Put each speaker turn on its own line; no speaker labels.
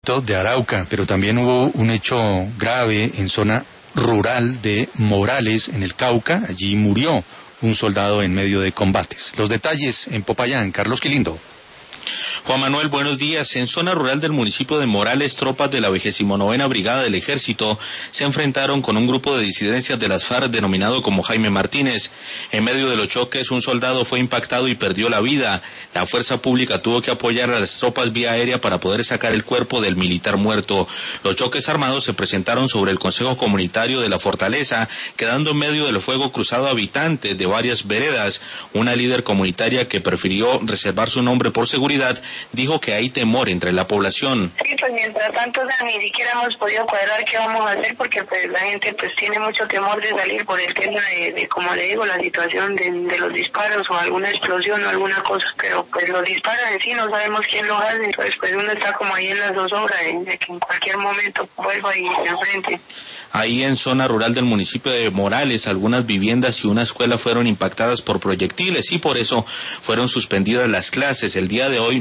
de Arauca, pero también hubo un hecho grave en zona rural de Morales, en el Cauca. Allí murió un soldado en medio de combates. Los detalles en Popayán, Carlos Quilindo.
Juan Manuel, buenos días. En zona rural del municipio de Morales, tropas de la 29ª Brigada del Ejército se enfrentaron con un grupo de disidencias de las FARC denominado como Jaime Martínez. En medio de los choques, un soldado fue impactado y perdió la vida. La fuerza pública tuvo que apoyar a las tropas vía aérea para poder sacar el cuerpo del militar muerto. Los choques armados se presentaron sobre el Consejo Comunitario de la Fortaleza, quedando en medio del fuego cruzado a habitantes de varias veredas. Una líder comunitaria que prefirió reservar su nombre por seguridad dijo que hay temor entre la población.
Sí, pues mientras tanto ni siquiera hemos podido cuadrar qué vamos a hacer porque pues la gente pues tiene mucho temor de salir por el tema de como le digo, la situación de los disparos o alguna explosión o alguna cosa, pero pues los disparos en sí no sabemos quién los hace, entonces pues uno está como ahí en las zozobras de que en cualquier momento vuelva y se enfrente.
Ahí en zona rural del municipio de Morales, algunas viviendas y una escuela fueron impactadas por proyectiles y por eso fueron suspendidas las clases. El día de hoy